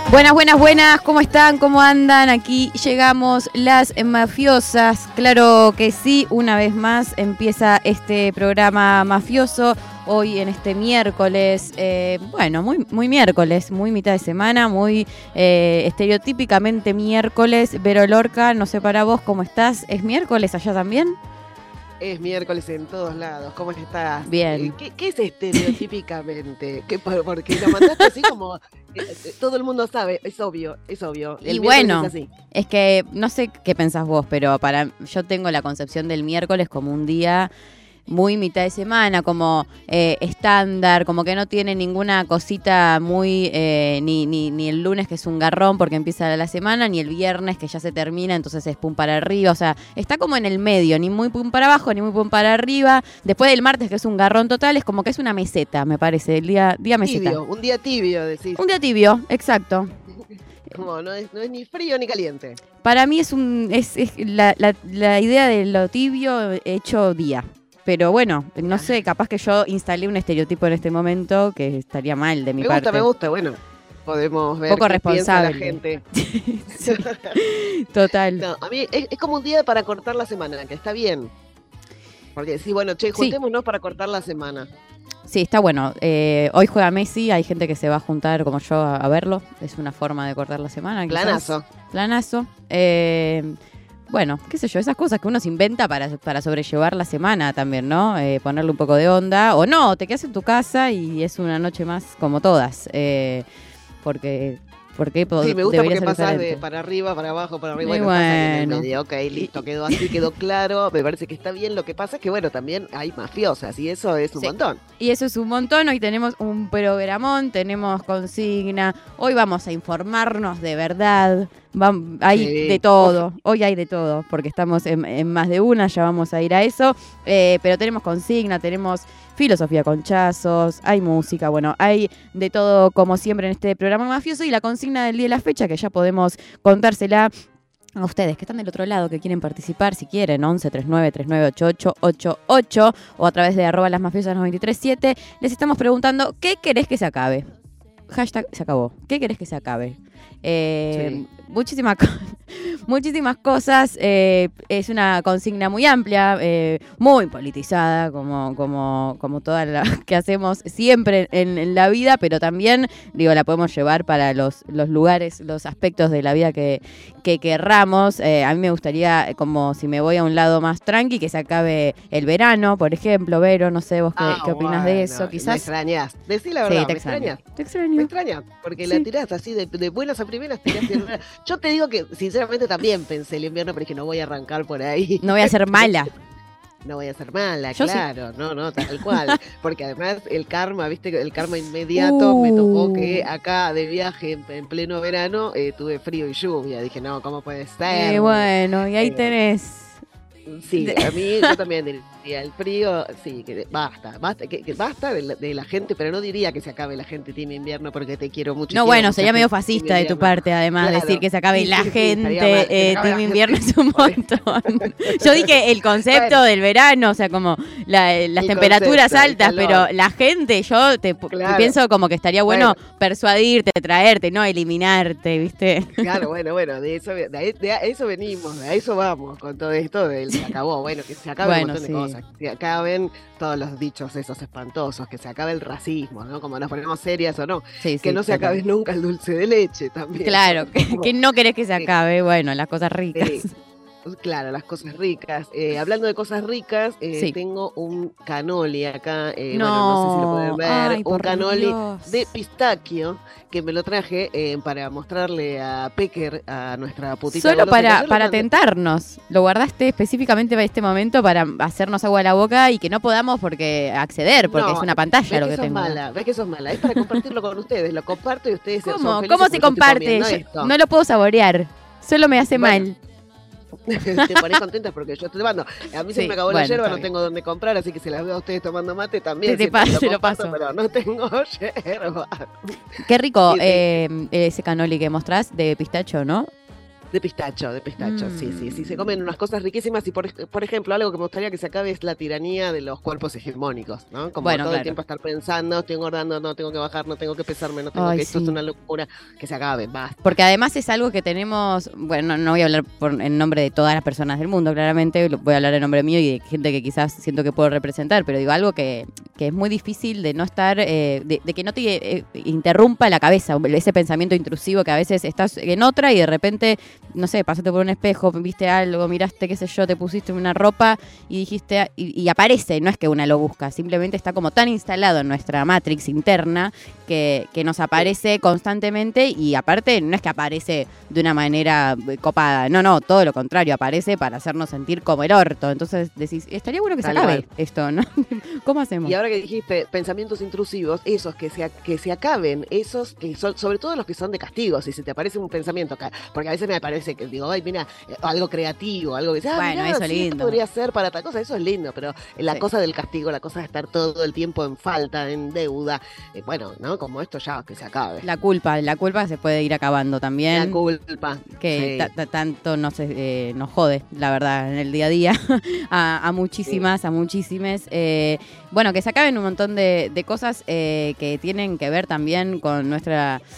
Buenas, buenas, buenas, ¿cómo están? ¿Cómo andan? Aquí llegamos las mafiosas, claro que sí, una vez más empieza este programa mafioso, hoy en este miércoles, muy miércoles, muy mitad de semana, muy estereotípicamente miércoles. Vero Lorca, no sé para vos, ¿cómo estás? ¿Es miércoles allá también? Es miércoles en todos lados, ¿cómo estás? Bien. ¿Qué es estereotípicamente? Porque lo mandaste así como todo el mundo sabe, es obvio. Y bueno, es así. Es que no sé qué pensás vos, pero yo tengo la concepción del miércoles como un día muy mitad de semana, como estándar, como que no tiene ninguna cosita muy, ni el lunes que es un garrón porque empieza la semana, ni el viernes que ya se termina, entonces es pum para arriba, o sea, está como en el medio, ni muy pum para abajo, ni muy pum para arriba. Después del martes que es un garrón total, es como que es una meseta, me parece, el día meseta. Tibio, un día tibio, decís. Un día tibio, exacto. Como no es ni frío ni caliente. Para mí es la idea de lo tibio hecho día. Pero bueno, no sé, capaz que yo instalé un estereotipo en este momento que estaría mal de mi parte. Me gusta, bueno, podemos ver poco qué responsable. piensa la gente. Sí, total. No, a mí es como un día para cortar la semana, que está bien. Porque sí, bueno, juntémonos para cortar la semana. Sí, está bueno. Hoy juega Messi, hay gente que se va a juntar como yo a verlo. Es una forma de cortar la semana. Planazo. Planazo. Bueno, qué sé yo, esas cosas que uno se inventa para sobrellevar la semana también, ¿no? Ponerle un poco de onda. O no, te quedas en tu casa y es una noche más como todas. Porque sí, me gusta porque pasás de para arriba, para abajo, para arriba. Bueno, en el medio. Ok, listo, quedó así, quedó claro. Me parece que está bien. Lo que pasa es que, bueno, también hay mafiosas y eso es un montón. Y eso es un montón. Hoy tenemos un programón, tenemos consigna. Hoy vamos a informarnos de verdad. Hay de todo. Hoy hay de todo, porque estamos en más de una, ya vamos a ir a eso. Pero tenemos consigna, tenemos filosofía con chazos, hay música, bueno, hay de todo como siempre en este programa mafioso y la consigna del día de la fecha que ya podemos contársela a ustedes que están del otro lado, que quieren participar, si quieren, 11 39 39 88 88 o a través de @lasmafiosas937, les estamos preguntando, ¿qué querés que se acabe? Hashtag se acabó. ¿Qué querés que se acabe? Sí. Muchísimas cosas. Es una consigna muy amplia, muy politizada, como toda la que hacemos siempre en la vida, pero también, la podemos llevar para los lugares, los aspectos de la vida que querramos. A mí me gustaría, como si me voy a un lado más tranqui, que se acabe el verano, por ejemplo. Vero, no sé vos qué opinás de eso, quizás. Me extrañás. Decí la verdad, sí, me extrañas. Te extraño. Me extrañas, porque la tirás así de buenas a primeras. Yo te digo que, sinceramente, también pensé el invierno, pero es que no voy a arrancar por ahí. No voy a ser mala. No voy a ser mala, yo claro, sí. No, tal cual. Porque además el karma, viste, el karma inmediato me tocó que acá de viaje en pleno verano tuve frío y lluvia. Dije, no, ¿cómo puede ser? Bueno, y ahí tenés. Sí, a mí yo también diría el frío, sí, que basta de la gente, pero no diría que se acabe la gente team invierno porque te quiero mucho. No, bueno, sería medio fascista de tu parte, además, claro, decir que se acabe la gente, team invierno es un montón. Yo dije el concepto del verano, o sea, como las temperaturas altas, pero la gente, yo pienso como que estaría bueno persuadirte, traerte, no eliminarte, ¿viste? Claro, bueno, de eso venimos, a eso vamos con todo esto del se acabó, bueno, que se acabe un montón de cosas, que se acaben todos los dichos esos espantosos, que se acabe el racismo, ¿no? Como nos ponemos serias o no, que no se acabe nunca el dulce de leche también. Claro, que no querés que se acabe, bueno, las cosas ricas. Sí. Claro, las cosas ricas. Hablando de cosas ricas, tengo un cannoli acá, no sé si lo pueden ver, un cannoli de pistaquio que me lo traje para mostrarle a Pecker, a nuestra putita. Solo para tentarnos. Lo guardaste específicamente para este momento para hacernos agua a la boca y que no podamos acceder, porque es una pantalla lo que tengo. Ves que sos mala, es para compartirlo con ustedes, lo comparto y ustedes ¿Cómo se comparte? No lo puedo saborear, solo me hace mal. Te pones contenta porque yo estoy tomando. A mí se me acabó la yerba, no tengo dónde comprar, así que si las veo a ustedes tomando mate también. Te lo paso. Pero no tengo yerba. Qué rico ese cannoli que mostrás de pistacho, ¿no? De pistacho, sí. Se comen unas cosas riquísimas y, por ejemplo, algo que me gustaría que se acabe es la tiranía de los cuerpos hegemónicos, ¿no? Como todo el tiempo estar pensando, estoy engordando, no tengo que bajar, no tengo que pesarme, no tengo que... Esto es una locura, que se acabe, basta. Porque además es algo que tenemos, bueno, no voy a hablar en nombre de todas las personas del mundo, claramente, voy a hablar en nombre mío y de gente que quizás siento que puedo representar, pero digo algo que es muy difícil de no estar, de que no te interrumpa la cabeza, ese pensamiento intrusivo que a veces estás en otra y de repente, no sé, pasaste por un espejo, viste algo, miraste, qué sé yo, te pusiste una ropa y dijiste, y aparece, no es que una lo busca, simplemente está como tan instalado en nuestra matrix interna que nos aparece constantemente y aparte no es que aparece de una manera copada, no, todo lo contrario, aparece para hacernos sentir como el orto. Entonces decís, estaría bueno que se acabe esto, ¿no? ¿Cómo hacemos? Y ahora que dijiste pensamientos intrusivos, esos que se acaben, esos que son, sobre todo los que son de castigo, si se te aparece un pensamiento, porque a veces me parece que digo, ay, mira, algo creativo, algo que bueno, mirá, eso es lindo. Podría ser para tal cosa, eso es lindo, pero la cosa del castigo, la cosa de estar todo el tiempo en falta, en deuda, bueno, ¿no? Como esto ya, que se acabe. La culpa se puede ir acabando también. La culpa. Que tanto nos jode, la verdad, en el día a día, a muchísimas. Bueno, que se acaben un montón de cosas que tienen que ver también con nuestro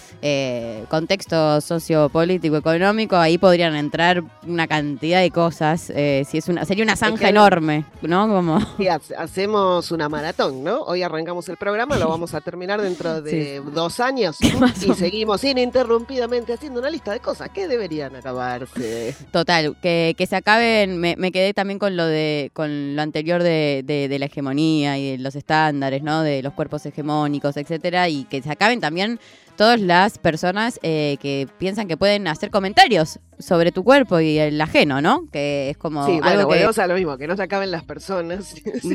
contexto sociopolítico, económico. Ahí podrían entrar una cantidad de cosas. Sería una zanja enorme, ¿no? Como... Sí, hacemos una maratón, ¿no? Hoy arrancamos el programa, lo vamos a terminar dentro de 2 años y seguimos ininterrumpidamente haciendo una lista de cosas que deberían acabarse. Total, que se acaben. Me quedé también con lo anterior de la hegemonía y de los estándares, ¿no? De los cuerpos hegemónicos, etcétera, y que se acaben también todas las personas que piensan que pueden hacer comentarios sobre tu cuerpo y el ajeno, ¿no? Que es como algo que... volvemos a lo mismo, que no se acaben las personas,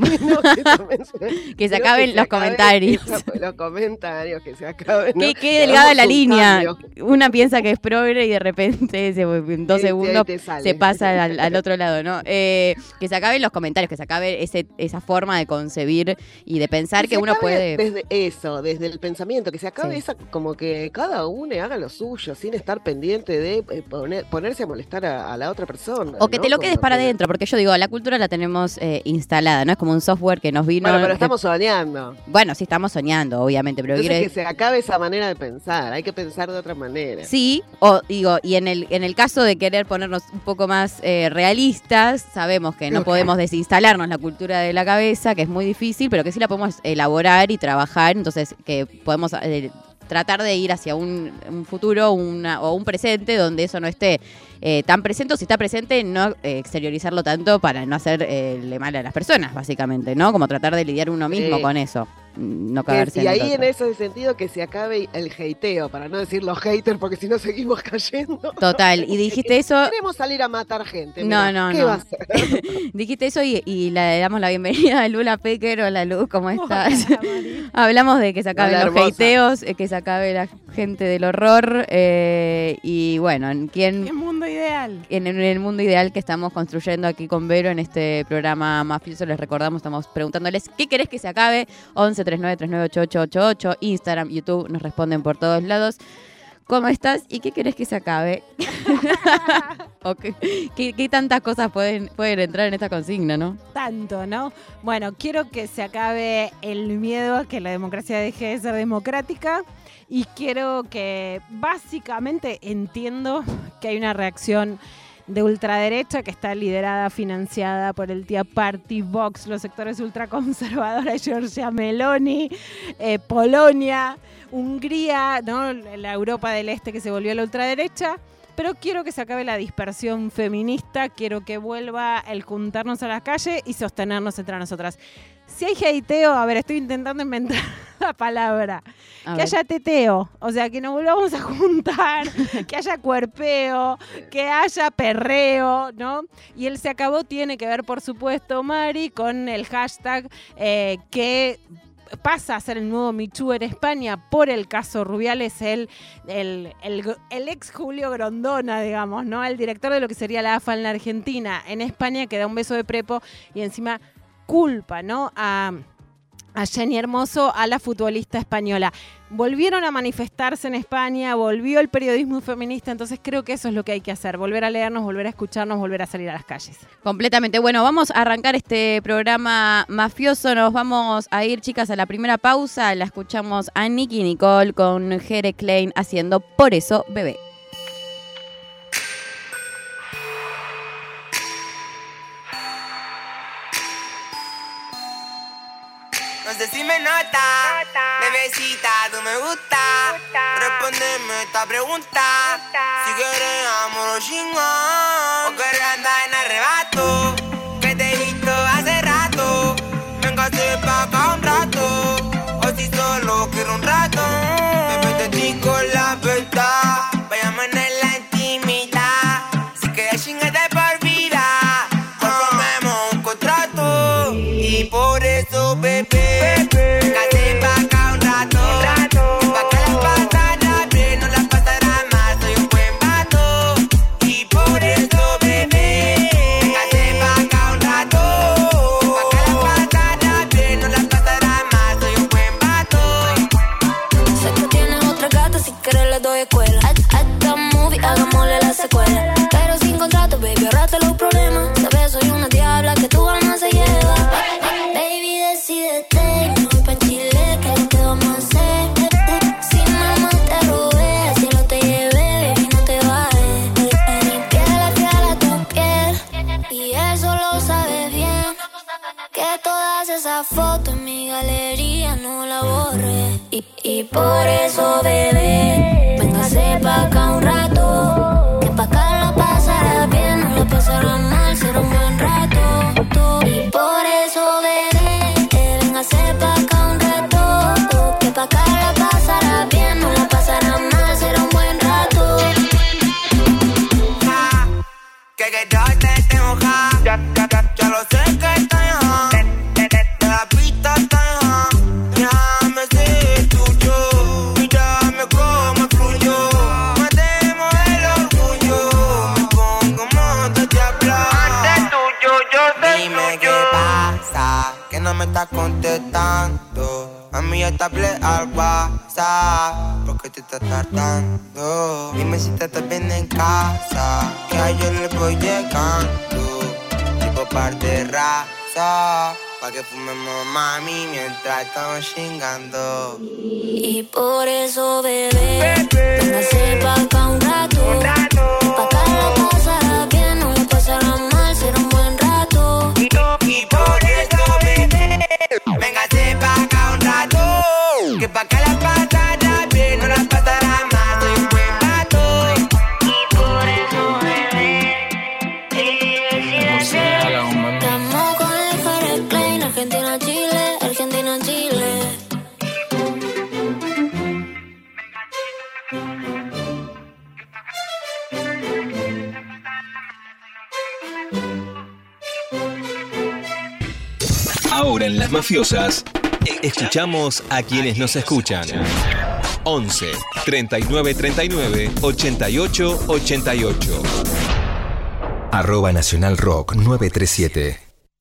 que se acaben los comentarios. Los comentarios, que se acaben. Qué delgada la línea. Una piensa que es progre y de repente en 2 segundos se pasa al otro lado, ¿no? Que se acaben los comentarios, que se acabe esa forma de concebir y de pensar que uno puede... Desde el pensamiento, que se acabe esa, como que cada uno haga lo suyo, sin estar pendiente de ponerse a molestar a la otra persona. O que te lo quedes para adentro, porque yo digo, la cultura la tenemos instalada, ¿no? Es como un software que nos vino... Bueno, pero estamos soñando. Bueno, sí, estamos soñando, obviamente, pero entonces que se acabe esa manera de pensar, hay que pensar de otra manera. Sí, y en el caso de querer ponernos un poco más realistas, sabemos que no podemos desinstalarnos la cultura de la cabeza, que es muy difícil, pero que sí la podemos elaborar y trabajar, entonces que podemos... tratar de ir hacia un futuro o un presente donde eso no esté tan presente, o si está presente, no exteriorizarlo tanto para no hacerle mal a las personas, básicamente, ¿no? Como tratar de lidiar uno mismo con eso, no cagarse y ahí en ese sentido que se acabe el hateo, para no decir los haters, porque si no seguimos cayendo. Total, y dijiste eso... Queremos salir a matar gente. No, ¿Qué va a hacer? Dijiste eso y le damos la bienvenida a Lula Pecker. Hola, Luz, ¿cómo estás? Hablamos de que se acaben los hateos, que se acabe la gente del horror y bueno, ¿Qué mundo ideal? En el mundo ideal que estamos construyendo aquí con Vero en este programa mafioso, les recordamos, estamos preguntándoles ¿qué querés que se acabe? 1139398888, Instagram, YouTube, nos responden por todos lados. ¿Cómo estás? ¿Y qué querés que se acabe? ¿Qué tantas cosas pueden entrar en esta consigna, no? Tanto, ¿no? Bueno, quiero que se acabe el miedo a que la democracia deje de ser democrática y quiero que básicamente entiendo que hay una reacción de ultraderecha que está liderada, financiada por el Tea Party, Vox, los sectores ultraconservadores, Giorgia Meloni, Polonia, Hungría, ¿no? La Europa del Este que se volvió a la ultraderecha. Pero quiero que se acabe la dispersión feminista, quiero que vuelva el juntarnos a la calle y sostenernos entre nosotras. Si hay hateo, a ver, estoy intentando inventar la palabra. Que haya teteo, o sea, que nos volvamos a juntar, que haya cuerpeo, que haya perreo, ¿no? Y el se acabó tiene que ver, por supuesto, Mari, con el hashtag que pasa a ser el nuevo Me Too en España por el caso Rubiales, el ex Julio Grondona, digamos, ¿no? El director de lo que sería la AFA en la Argentina, en España, que da un beso de prepo y encima culpa, ¿no? A a Jenny Hermoso, a la futbolista española. Volvieron a manifestarse en España, volvió el periodismo feminista, entonces creo que eso es lo que hay que hacer, volver a leernos, volver a escucharnos, volver a salir a las calles. Completamente. Bueno, vamos a arrancar este programa mafioso, nos vamos a ir, chicas, a la primera pausa, la escuchamos a Nicki Nicole con Jere Klein haciendo Por Eso Bebé. No sé si me nota, bebecita, tú me gusta. Respóndeme esta pregunta. Si quieres amor o chingón, o quieres andar en arrebato, que te he visto hace rato. Véngase pa' acá un rato, o si solo quiero un rato. Me meto ti con la verdad, vayamos en la intimidad. Si quieres chingarte por vida, pues formemos un contrato. Y por eso, bebé, hagámosle la secuela. Pero sin contrato, baby, ahorrate los problemas. Sabes, soy una diabla que tu alma se lleva. Baby, decídete, no voy pa' Chile, que es lo que vamos a hacer. Si mamá te robé, si no te llevé, baby, no te bajes. Mi piel es fiel a tu piel, y eso lo sabes bien. Que todas esas fotos en mi galería no la borré. Y por eso, bebé, véngase pa' acá un rato, que pa' acá la pasará bien, no la pasará mal, será un buen rato. Y por eso, bebé, véngase pa' acá un rato, que pa' acá la pasará bien, no la pasará mal, será un buen rato. Que yo te tengo ja, ya lo sé que estoy ja, de la pista estoy ja, déjame ser tuyo, mírame cómo fluyo, matemos el orgullo, me pongo modo de hablar, antes tuyo, yo soy dime tuyo. Qué pasa, que no me estás contestando, a mí ya te hablé al WhatsApp, porque te estás tardando, dime si te estás bien en casa, que a yo le voy llegando, tipo par de raza, pa' que fumemos mami mientras estamos chingando. Y por eso, bebé, véngase pa' acá un rato, pa' acá la pasará bien, no la pasará mal, será un buen rato. Y por eso, bebé, véngase pa' acá un rato, que pa' acá la pasará bien, no la pasará mal, soy un buen rato. Y por eso, bebé, estamos con el Jere Klein, Argentina, Chile, Argentina, Chile. Ahora en Las Mafiosas, escuchamos a quienes nos escuchan. 11 39 39 88 88. @Nacional Rock 937.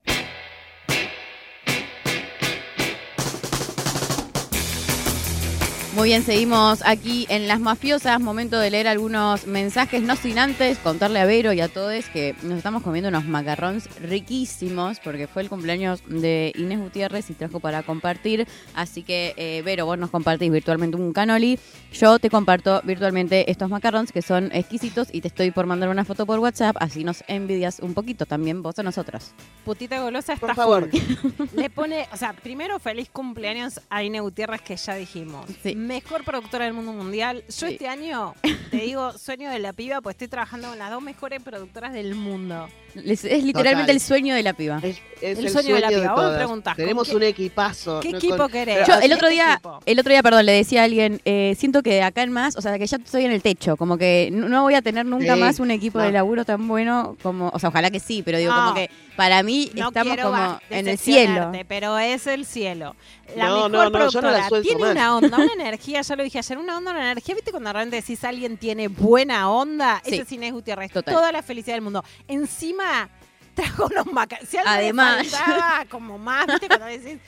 Muy bien, seguimos aquí en Las Mafiosas, momento de leer algunos mensajes, no sin antes contarle a Vero y a todos que nos estamos comiendo unos macarrones riquísimos, porque fue el cumpleaños de Inés Gutiérrez y trajo para compartir, así que Vero, vos nos compartís virtualmente un cannoli, yo te comparto virtualmente estos macarrones que son exquisitos y te estoy por mandar una foto por WhatsApp, así nos envidias un poquito también vos a nosotras. Putita golosa está por favor. Le pone, o sea, primero feliz cumpleaños a Inés Gutiérrez, que ya dijimos. Sí. Mejor productora del mundo mundial. Yo Sí. este año, te digo, sueño de la piba, pues estoy trabajando con las 2 mejores productoras del mundo. Es literalmente Total. el sueño de la piba. Es El sueño de la piba. Vos me todas. preguntás, Tenemos ¿con un equipazo. ¿Qué No, equipo con- querés? pero- Yo el otro ¿Qué día, equipo? perdón, le decía a alguien, siento que de acá en más, o sea, que ya estoy en el techo, como que no voy a tener nunca Sí, más un equipo de no. laburo tan bueno como, o sea, ojalá que sí, pero digo, No. como que para mí No estamos quiero como en el cielo. decepcionarte, pero es el cielo. La No, mejor no, yo no la productora suelto tiene más. una onda, una energía, ya lo dije ayer, una energía, ¿viste? Cuando realmente decís alguien tiene buena onda, Sí. ese es Inés Gutiérrez. Total. Toda la felicidad del mundo. Encima trajo unos macarrones. Si algo Además. le faltaba como más, ¿viste? Cuando decís,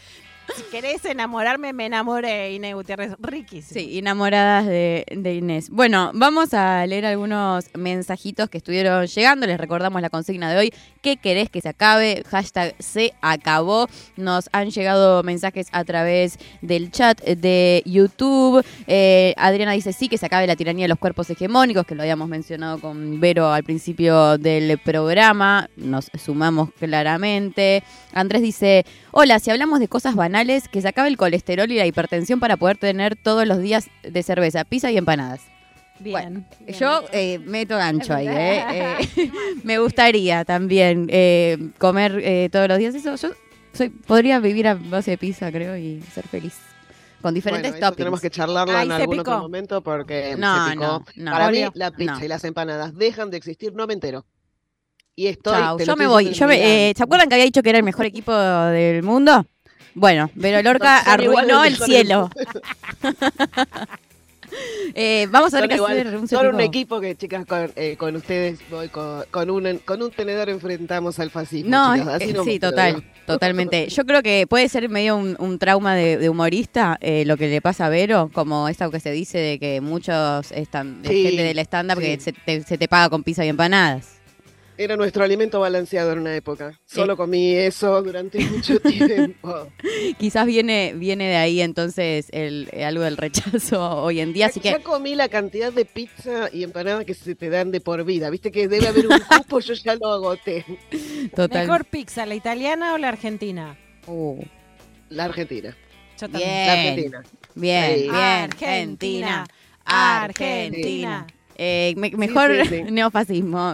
Si querés enamorarme, me enamoré, Inés Gutiérrez. Riquísimo. Sí, enamoradas de Inés. Bueno, vamos a leer algunos mensajitos que estuvieron llegando. Les recordamos la consigna de hoy. ¿Qué querés que se acabe? Hashtag se acabó. Nos han llegado mensajes a través del chat de YouTube. Adriana dice sí, que se acabe la tiranía de los cuerpos hegemónicos, que lo habíamos mencionado con Vero al principio del programa. Nos sumamos claramente. Andrés dice, hola, si hablamos de cosas banales, que se acabe el colesterol y la hipertensión para poder tener todos los días de cerveza, pizza y empanadas. Bien. Bueno, bien. yo meto gancho ahí. Me gustaría también comer todos los días eso. Yo podría vivir a base de pizza, creo, y ser feliz. Con diferentes eso toppings. tenemos que charlarlo Ay, en se algún picó. otro momento porque No, se picó. no. Para mí, Obvio. la pizza No. y las empanadas dejan de existir, no me entero. Y estoy. Chau, te lo yo me estoy voy. diciendo en Milán. ¿Se acuerdan que había dicho que era el mejor equipo del mundo? Bueno, Vero Lorca Son igual arruinó de el mejores. cielo. Vamos a Son tener que igual, hacer un son un tipo- equipo que, chicas, con ustedes voy con un tenedor enfrentamos al fascismo. No, chicas, así nomás sí, te lo total, digo. totalmente. Yo creo que puede ser medio un trauma de humorista lo que le pasa a Vero, como esto que se dice de que muchos Sí, gente del stand-up que sí. se te paga con pizza y empanadas. Era nuestro alimento balanceado en una época. Solo comí eso durante mucho tiempo. Quizás viene de ahí entonces algo del rechazo hoy en día, así Ya que comí la cantidad de pizza y empanada que se te dan de por vida. Viste que debe haber un cupo, yo ya lo agoté. total. ¿Mejor pizza, la italiana o la argentina? La Argentina. Yo también. Bien. La Argentina. Bien, Sí. bien, Argentina. Argentina. Mejor sí, sí. neofascismo.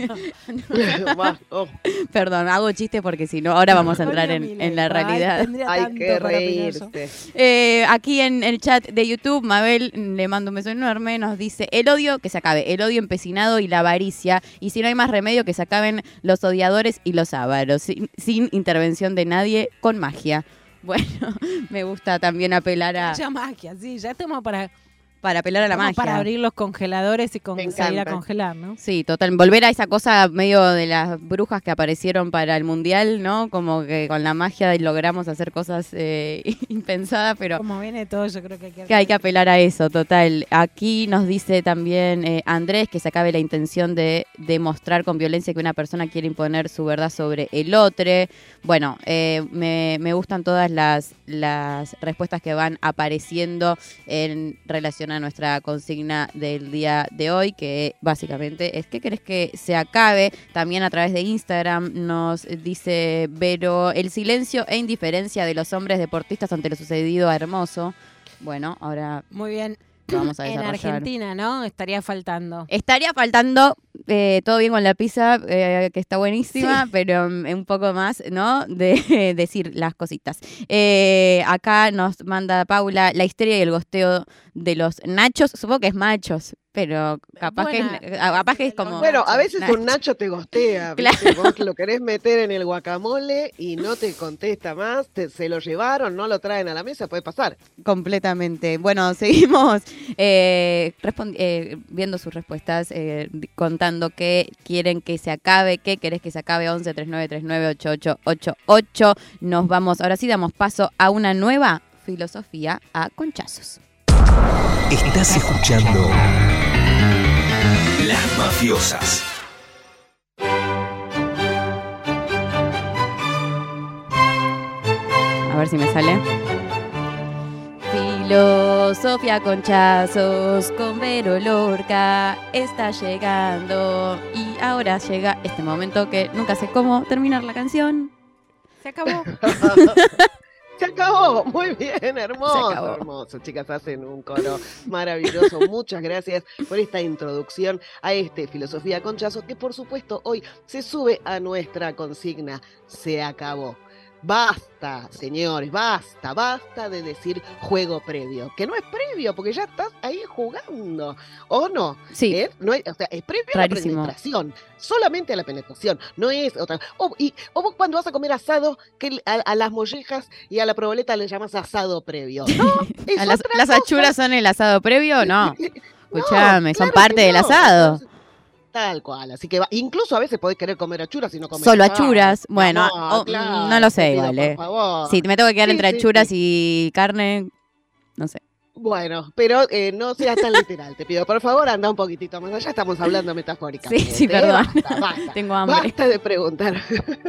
Va, oh, Perdón, hago chiste porque si no, ahora vamos a entrar en la realidad. hay que reírse. Aquí en el chat de YouTube, Mabel, le mando un beso enorme, nos dice, el odio que se acabe, el odio empecinado y la avaricia, y si no hay más remedio que se acaben los odiadores y los ávaros, sin intervención de nadie, con magia. Bueno, me gusta también apelar a Mucha magia, sí, ya estamos para apelar a la magia. para abrir los congeladores y Me salir a encanta. congelar, ¿no? Sí, total. Volver a esa cosa medio de las brujas que aparecieron para el mundial, ¿no? Como que con la magia logramos hacer cosas impensadas, pero Como viene todo, yo creo que que hay que apelar a eso, total. Aquí nos dice también Andrés que se acabe la intención de demostrar con violencia que una persona quiere imponer su verdad sobre el otro. Bueno, me gustan todas las respuestas que van apareciendo en relación a nuestra consigna del día de hoy, que básicamente es ¿qué querés que se acabe? También a través de Instagram nos dice Vero, el silencio e indiferencia de los hombres deportistas ante lo sucedido a Hermoso. Bueno, ahora Muy bien. lo vamos a En desarrollar. Argentina, ¿no? Estaría faltando. Estaría faltando todo bien con la pizza, que está buenísima, pero un poco más, ¿no? De decir las cositas. Acá nos manda Paula la histeria y el gosteo de los nachos. Supongo que es machos, pero capaz que es como... Bueno, a veces Nacho. un Nacho te gostea, Claro. ¿viste? Vos lo querés meter en el guacamole y no te contesta más, se lo llevaron, no lo traen a la mesa, puede pasar. Completamente. Bueno, seguimos viendo sus respuestas, contando qué quieren que se acabe, qué querés que se acabe, 11 39 39 8888. Nos vamos, ahora sí damos paso a una nueva filosofía a conchazos. Estás escuchando Las Mafiosas. A ver si me sale. Filosofía conchazos con Vero Lorca está llegando y ahora llega este momento que nunca sé cómo terminar la canción. Se acabó. Se acabó, muy bien, hermoso, Se acabó. hermoso. Chicas, hacen un coro maravilloso. Muchas gracias por esta introducción a este Filosofía Conchazo, que por supuesto hoy se sube a nuestra consigna. Se acabó. Basta, señores, basta de decir juego previo, que no es previo, porque ya estás ahí jugando, ¿o no? Sí. No es, o sea, es previo Rarísimo. a la penetración, solamente a la penetración, no es otra. O vos cuando vas a comer asado, que a las mollejas y a la proboleta le llamas asado previo. No, es ¿Las otra cosa. achuras son el asado previo o no? No, Escuchame, son claro parte que del no. asado. Entonces, tal cual. Así que incluso a veces podés querer comer achuras y no comer solo achuras. Bueno, claro, no lo sé te pido, igual, por favor. Si me tengo que quedar Sí, entre sí, achuras sí. y carne, no sé. Bueno, pero no seas tan literal, te pido, por favor, anda un poquitito más allá, estamos hablando metafóricamente. Sí, perdón. Basta. Tengo hambre. Basta de preguntar,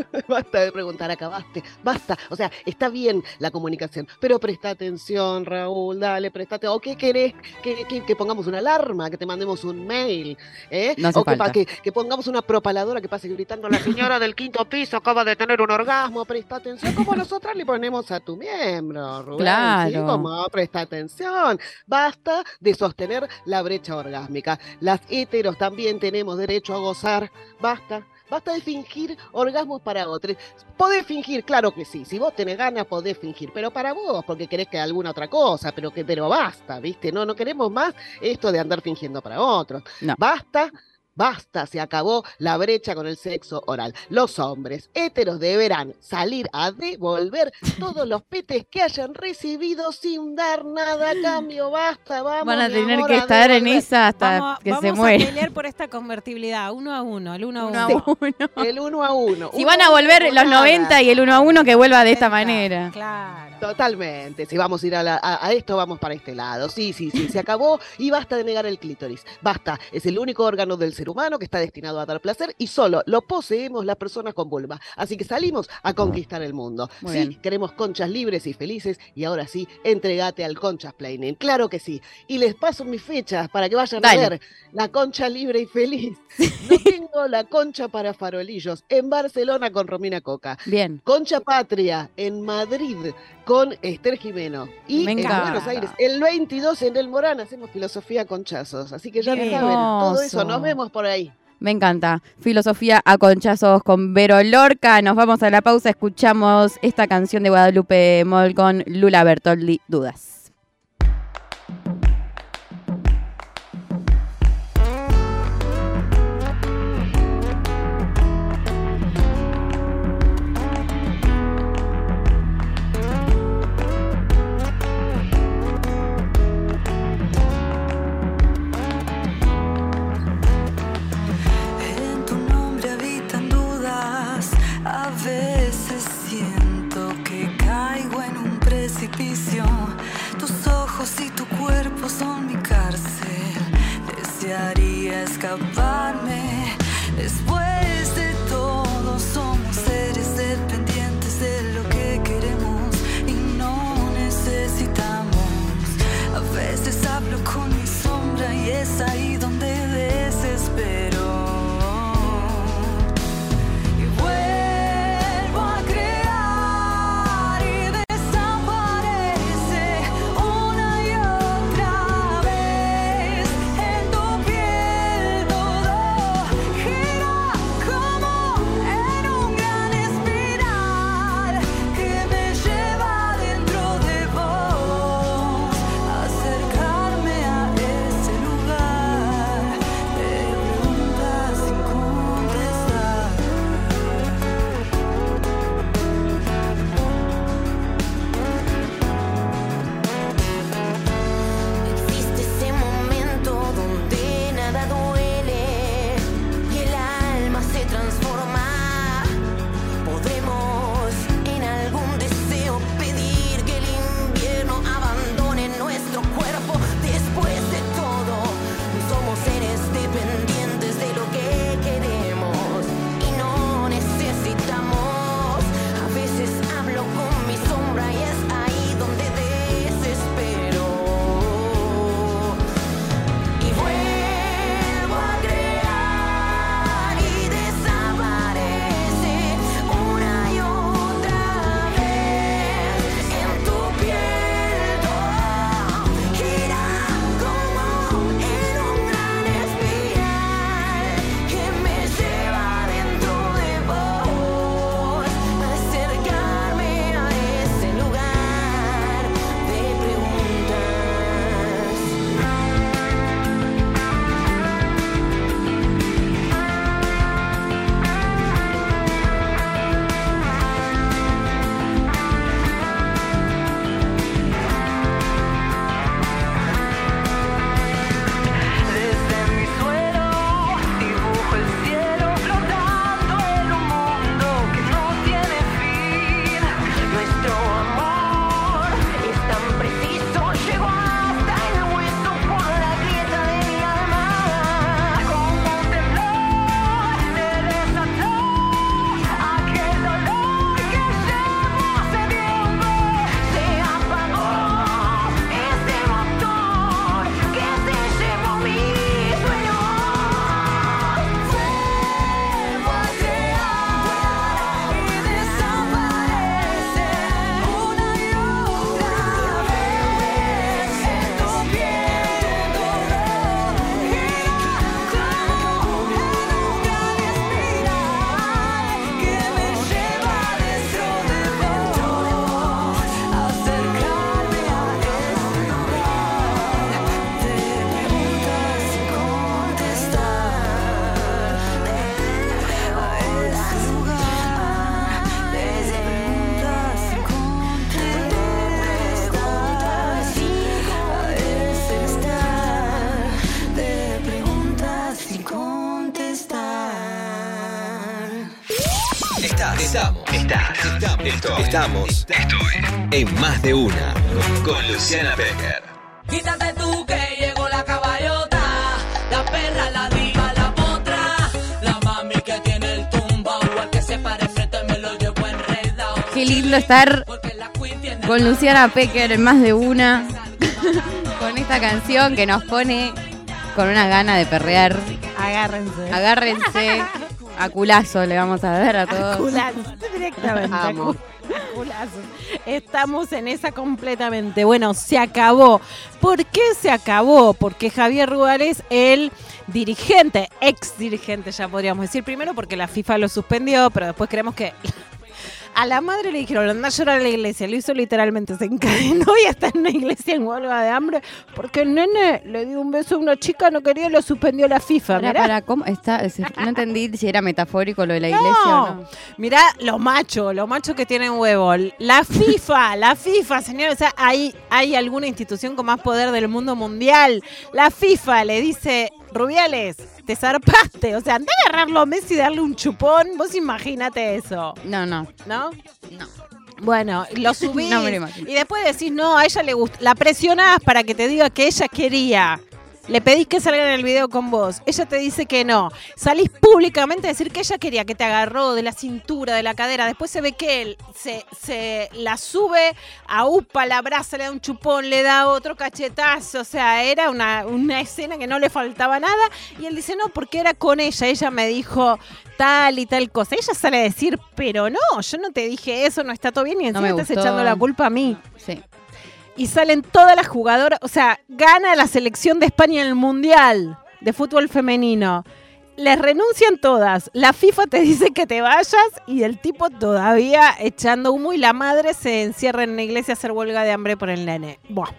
acabaste, basta. O sea, está bien la comunicación, pero presta atención, Raúl, dale, prestate. ¿O qué querés? ¿Que pongamos una alarma, que te mandemos un mail? No hace ¿O falta. que pongamos una propaladora que pase gritando, la señora del 5º piso acaba de tener un orgasmo, presta atención, como nosotras le ponemos a tu miembro, Rubén. Claro. ¿Sí? Como presta atención. Basta de sostener la brecha orgásmica. Las heteros también tenemos derecho a gozar. Basta de fingir orgasmos para otros. Podés fingir, claro que sí. Si vos tenés ganas, podés fingir. Pero para vos, porque querés que alguna otra cosa. Pero basta, ¿viste? No queremos más esto de andar fingiendo para otros. No. Basta, se acabó la brecha con el sexo oral. Los hombres heteros deberán salir a devolver todos los petes que hayan recibido sin dar nada a cambio. Basta, vamos. Van a mi tener amor, que a estar en devolver. esa hasta que se muera. Vamos a pelear por esta convertibilidad, 1 a 1, el 1 a 1. El 1 a 1. Si van a volver los 90 y el 1 a 1, que vuelva de esta manera. Claro. Totalmente, si vamos a ir a esto, vamos para este lado. Sí, se acabó y basta de negar el clítoris. Basta, es el único órgano del ser humano que está destinado a dar placer y solo lo poseemos las personas con vulva. Así que salimos a conquistar el mundo. Muy Sí, bien. queremos conchas libres y felices y ahora sí, entregate al Conchas Planning. Claro que sí. Y les paso mis fechas para que vayan Dale. a ver la concha libre y feliz. No tengo la concha para farolillos en Barcelona con Romina Coca. Bien. Concha Patria en Madrid con Esther Jimeno. Y Me en encanta. Buenos Aires, el 22 en El Morán, hacemos filosofía con chazos. Así que ya Qué saben, todo hermoso. eso, nos vemos por ahí. Me encanta. Filosofía a conchazos con Vero Lorca. Nos vamos a la pausa. Escuchamos esta canción de Guadalupe Moll con Lula Bertoldi, Dudas. En tu nombre habitan dudas, a veces siento que caigo en un precipicio. Tus ojos y tu cuerpo son mi cárcel, desearía escaparme. Después de todo somos seres dependientes de lo que queremos y no necesitamos. A veces hablo con mi sombra y es ahí donde desespero. Y vuelvo Estamos en Más de Una con Luciana Pecker. Quítate tú que llegó la caballota, la perra, la diva, la potra, la mami que tiene el tumbao, al que se pare frente me lo llevo enredado. Qué lindo estar con Luciana Pecker en Más de Una, con esta canción que nos pone con una gana de perrear. Agárrense. A culazo le vamos a dar a todos. A culazo, directamente. A culazo. Estamos en esa completamente. Bueno, se acabó. ¿Por qué se acabó? Porque Javier Ruales, el dirigente, ex dirigente ya podríamos decir, primero porque la FIFA lo suspendió, pero después creemos que... A la madre le dijeron, anda a llorar a la iglesia. Lo hizo literalmente, se encadenó y está en una iglesia en huelga de hambre porque el nene le dio un beso a una chica, no quería y lo suspendió la FIFA. Para, ¿cómo está? No entendí si era metafórico lo de la iglesia o no. Mirá los machos que tienen huevo. La FIFA, señor. O sea, hay alguna institución con más poder del mundo mundial. La FIFA le dice, Rubiales, te zarpaste. O sea, anda a agarrarlo a Messi y darle un chupón. Vos imagínate eso. No. Bueno, lo subís No me lo imagino. y después decís, no, a ella le gusta. La presionás para que te diga que ella quería. Le pedís que salga en el video con vos. Ella te dice que no. Salís públicamente a decir que ella quería, que te agarró de la cintura, de la cadera. Después se ve que él se la sube, aupa, la abraza, le da un chupón, le da otro cachetazo. O sea, era una escena que no le faltaba nada. Y él dice, no, porque era con ella. Ella me dijo tal y tal cosa. Ella sale a decir, pero no, yo no te dije eso, no está todo bien. Y encima estás echando la culpa a mí. Sí. Y salen todas las jugadoras, o sea, gana la selección de España en el Mundial de fútbol femenino. Les renuncian todas. La FIFA te dice que te vayas y el tipo todavía echando humo y la madre se encierra en la iglesia a hacer huelga de hambre por el nene. Buah.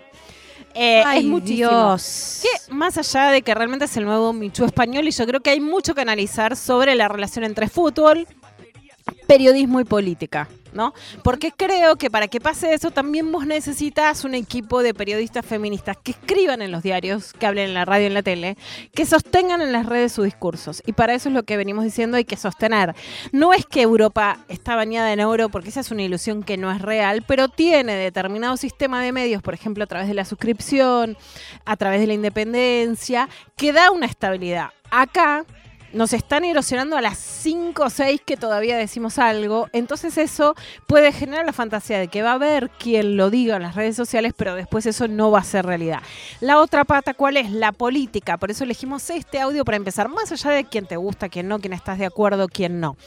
Ay, es muchísimo. Dios. Que más allá de que realmente es el nuevo Michu español y yo creo que hay mucho que analizar sobre la relación entre fútbol, periodismo y política, ¿no? Porque creo que para que pase eso también vos necesitas un equipo de periodistas feministas que escriban en los diarios, que hablen en la radio y en la tele, que sostengan en las redes sus discursos. Y para eso es lo que venimos diciendo, hay que sostener. No es que Europa está bañada en oro, porque esa es una ilusión que no es real, pero tiene determinado sistema de medios, por ejemplo, a través de la suscripción, a través de la independencia, que da una estabilidad. Acá nos están erosionando a las 5 o 6 que todavía decimos algo, entonces eso puede generar la fantasía de que va a haber quien lo diga en las redes sociales, pero después eso no va a ser realidad. La otra pata, ¿cuál es? La política. Por eso elegimos este audio para empezar, más allá de quién te gusta, quién no, quién estás de acuerdo, quién no.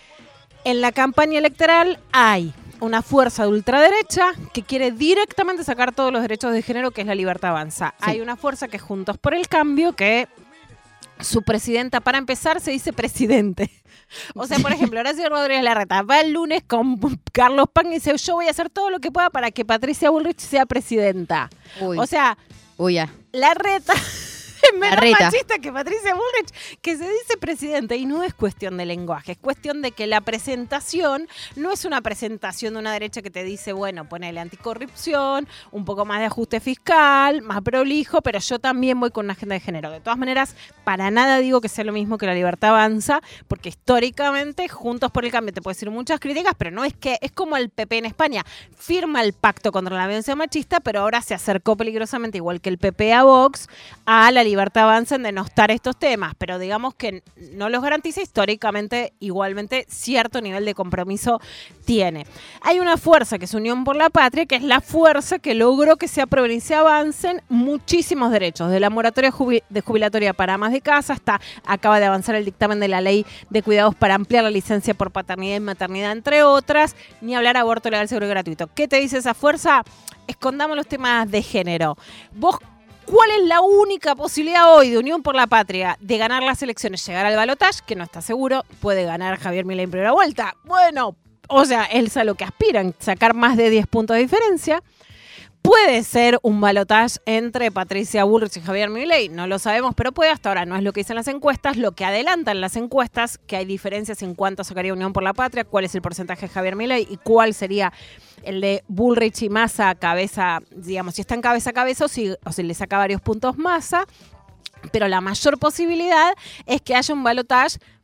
En la campaña electoral hay una fuerza de ultraderecha que quiere directamente sacar todos los derechos de género, que es la Libertad Avanza. Sí. Hay una fuerza que es Juntos por el Cambio, que su presidenta, para empezar, se dice presidente. O sea, por ejemplo, Horacio Rodríguez Larreta va el lunes con Carlos Pang y dice, yo voy a hacer todo lo que pueda para que Patricia Bullrich sea presidenta. Uy. O sea, Larreta es menos machista que Patricia Bullrich, que se dice presidenta, y no es cuestión de lenguaje, es cuestión de que la presentación no es una presentación de una derecha que te dice, bueno, ponele anticorrupción, un poco más de ajuste fiscal, más prolijo, pero yo también voy con una agenda de género. De todas maneras, para nada digo que sea lo mismo que la Libertad Avanza, porque históricamente Juntos por el Cambio te puede decir muchas críticas, pero no es que, es como el PP en España, firma el pacto contra la violencia machista, pero ahora se acercó peligrosamente, igual que el PP a Vox, a la Libertad Avanza en denostar estos temas, pero digamos que no los garantiza. Históricamente, igualmente, cierto nivel de compromiso tiene. Hay una fuerza que es Unión por la Patria, que es la fuerza que logró que se aprueben y se avancen muchísimos derechos, de la moratoria jubilatoria para amas de casa hasta acaba de avanzar el dictamen de la ley de cuidados para ampliar la licencia por paternidad y maternidad, entre otras, ni hablar aborto legal, seguro y gratuito. ¿Qué te dice esa fuerza? Escondamos los temas de género. Vos, ¿cuál es la única posibilidad hoy de Unión por la Patria de ganar las elecciones? Llegar al balotaje, que no está seguro. Puede ganar Javier Milei en primera vuelta. Bueno, o sea, él es a lo que aspiran, sacar más de 10 puntos de diferencia. Puede ser un balotaje entre Patricia Bullrich y Javier Milei, no lo sabemos, pero puede. Hasta ahora no es lo que dicen las encuestas. Lo que adelantan las encuestas, que hay diferencias en cuánto sacaría Unión por la Patria, cuál es el porcentaje de Javier Milei y cuál sería el de Bullrich y Massa cabeza, digamos, si están cabeza a cabeza o si le saca varios puntos Massa. Pero la mayor posibilidad es que haya un balotaje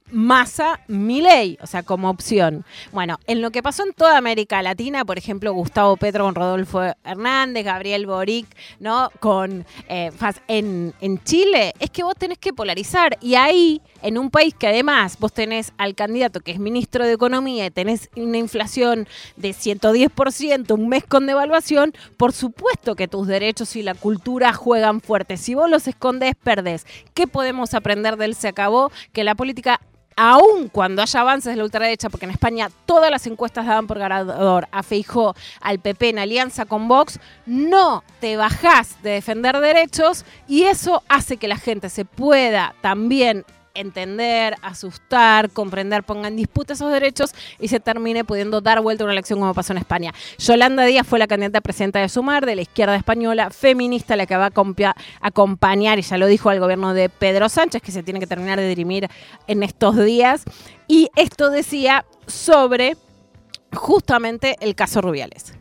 Massa, Milei, o sea, como opción. Bueno, en lo que pasó en toda América Latina, por ejemplo, Gustavo Petro con Rodolfo Hernández, Gabriel Boric, ¿no? Con en Chile, es que vos tenés que polarizar. Y ahí, en un país que además vos tenés al candidato que es ministro de Economía y tenés una inflación de 110%, un mes con devaluación, por supuesto que tus derechos y la cultura juegan fuerte. Si vos los escondés, perdés. ¿Qué podemos aprender del Se Acabó? Que la política, aun cuando haya avances de la ultraderecha, porque en España todas las encuestas daban por ganador a Feijóo, al PP en alianza con Vox, no te bajás de defender derechos y eso hace que la gente se pueda también entender, asustar, comprender, ponga en disputa esos derechos y se termine pudiendo dar vuelta a una elección como pasó en España. Yolanda Díaz fue la candidata a presidenta de Sumar, de la izquierda española, feminista, la que va a acompañar, y ya lo dijo, al gobierno de Pedro Sánchez, que se tiene que terminar de dirimir en estos días. Y esto decía sobre justamente el caso Rubiales.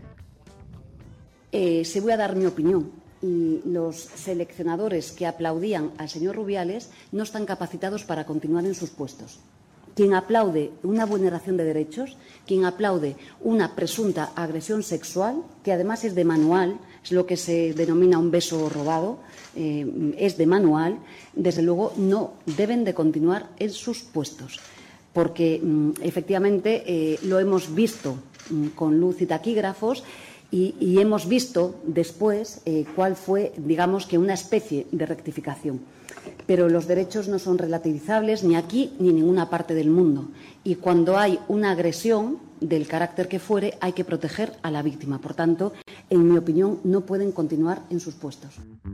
Se voy a dar mi opinión. Y los seleccionadores que aplaudían al señor Rubiales no están capacitados para continuar en sus puestos. Quien aplaude una vulneración de derechos, quien aplaude una presunta agresión sexual, que además es de manual, es lo que se denomina un beso robado, es de manual, desde luego no deben de continuar en sus puestos. Porque efectivamente lo hemos visto con luz y taquígrafos. Y hemos visto después cuál fue, digamos, que una especie de rectificación. Pero los derechos no son relativizables ni aquí ni en ninguna parte del mundo. Y cuando hay una agresión, del carácter que fuere, hay que proteger a la víctima. Por tanto, en mi opinión, no pueden continuar en sus puestos.